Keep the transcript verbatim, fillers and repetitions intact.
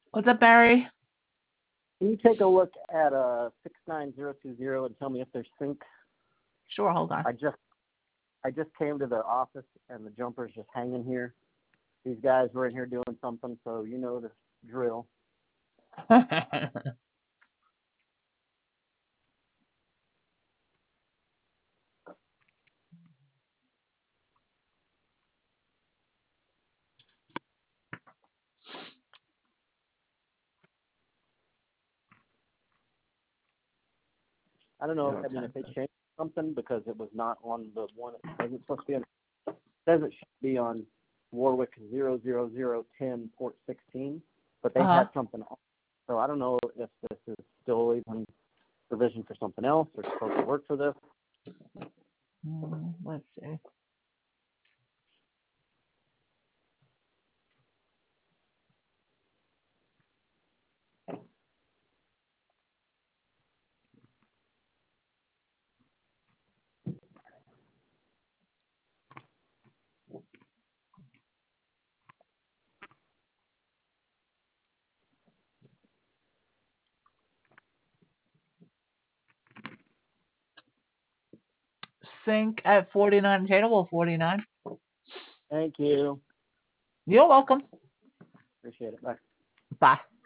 What's up, Barry? Can you take a look at uh six nine zero two zero and tell me if there's sync? Sure, hold on. I just I just came to the office and the jumper's just hanging here. These guys were in here doing something, so you know the drill. I don't know. I mean, if they changed something because it was not on the one it says it's supposed to be on. It says it should be on Warwick zero zero zero ten port sixteen, but they uh-huh. had something on. So I don't know if this is still even provision for something else or supposed to work for this. Mm, let's see. Sync at forty-nine, attainable forty-nine. Thank you. You're welcome. Appreciate it. Bye. Bye.